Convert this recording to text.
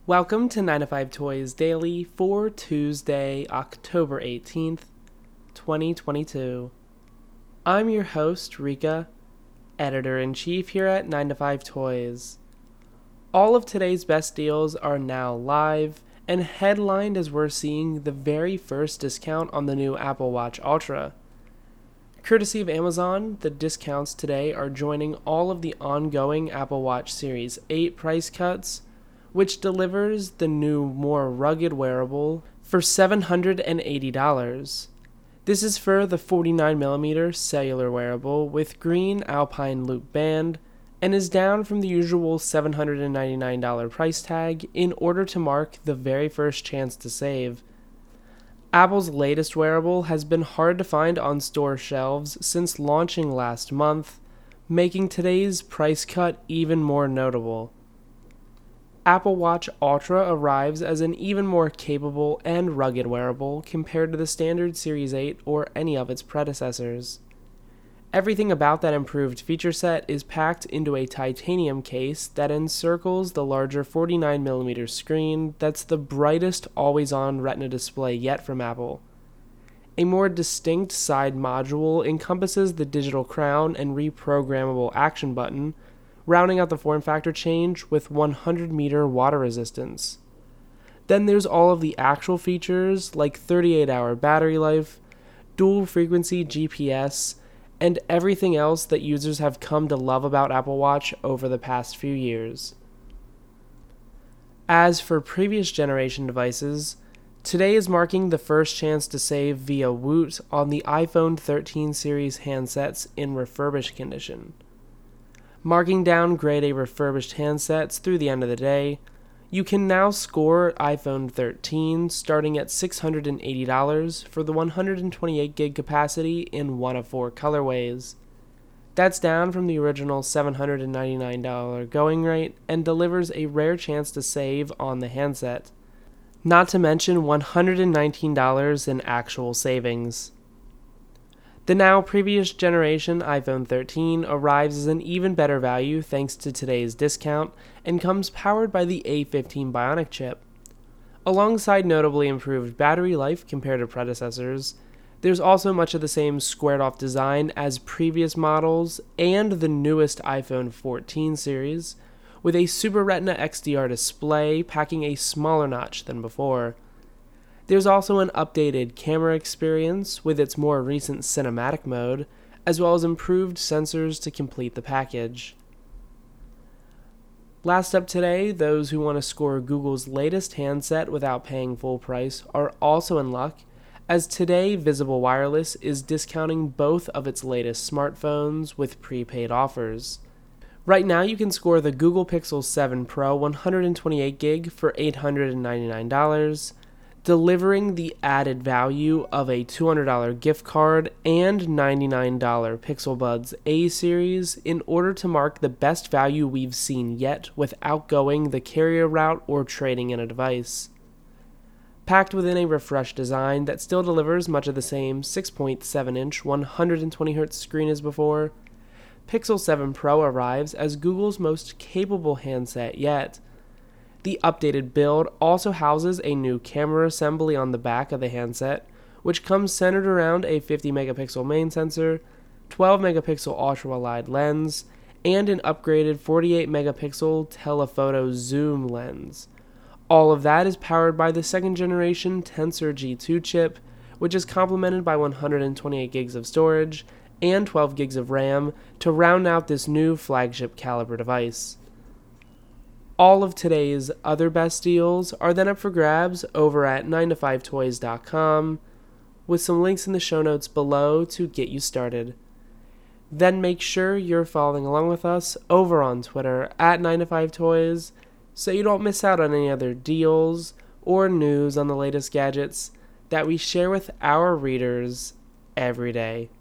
Welcome to 9 to 5 Toys Daily for Tuesday, October 18th, 2022. I'm your host, Rika, Editor-in-Chief here at 9 to 5 Toys. All of today's best deals are now live and headlined as we're seeing the very first discount on the new Apple Watch Ultra. Courtesy of Amazon, the discounts today are joining all of the ongoing Apple Watch Series 8 price cuts, which delivers the new, more rugged wearable for $780. This is for the 49mm cellular wearable with green Alpine Loop band and is down from the usual $799 price tag in order to mark the very first chance to save. Apple's latest wearable has been hard to find on store shelves since launching last month, making today's price cut even more notable. Apple Watch Ultra arrives as an even more capable and rugged wearable compared to the standard Series 8 or any of its predecessors. Everything about that improved feature set is packed into a titanium case that encircles the larger 49mm screen that's the brightest always-on Retina display yet from Apple. A more distinct side module encompasses the digital crown and reprogrammable action button, rounding out the form factor change with 100-meter water resistance. Then there's all of the actual features like 38-hour battery life, dual-frequency GPS, and everything else that users have come to love about Apple Watch over the past few years. As for previous generation devices, today is marking the first chance to save via Woot on the iPhone 13 series handsets in refurbished condition. Marking down grade A refurbished handsets through the end of the day, you can now score iPhone 13 starting at $680 for the 128GB capacity in one of four colorways. That's down from the original $799 going rate and delivers a rare chance to save on the handset, not to mention $119 in actual savings. The now previous generation iPhone 13 arrives as an even better value thanks to today's discount and comes powered by the A15 Bionic chip. Alongside notably improved battery life compared to predecessors, there's also much of the same squared-off design as previous models and the newest iPhone 14 series, with a Super Retina XDR display packing a smaller notch than before. There's also an updated camera experience with its more recent cinematic mode, as well as improved sensors to complete the package. Last up today, those who want to score Google's latest handset without paying full price are also in luck, as today Visible Wireless is discounting both of its latest smartphones with prepaid offers. Right now you can score the Google Pixel 7 Pro 128GB for $899, delivering the added value of a $200 gift card and $99 Pixel Buds A series in order to mark the best value we've seen yet without going the carrier route or trading in a device. Packed within a refreshed design that still delivers much of the same 6.7-inch 120Hz screen as before, Pixel 7 Pro arrives as Google's most capable handset yet. The updated build also houses a new camera assembly on the back of the handset, which comes centered around a 50-megapixel main sensor, 12-megapixel ultra-wide lens, and an upgraded 48-megapixel telephoto zoom lens. All of that is powered by the second-generation Tensor G2 chip, which is complemented by 128GB of storage and 12GB of RAM to round out this new flagship caliber device. All of today's other best deals are then up for grabs over at 9to5toys.com, with some links in the show notes below to get you started. Then make sure you're following along with us over on Twitter at 9to5toys so you don't miss out on any other deals or news on the latest gadgets that we share with our readers every day.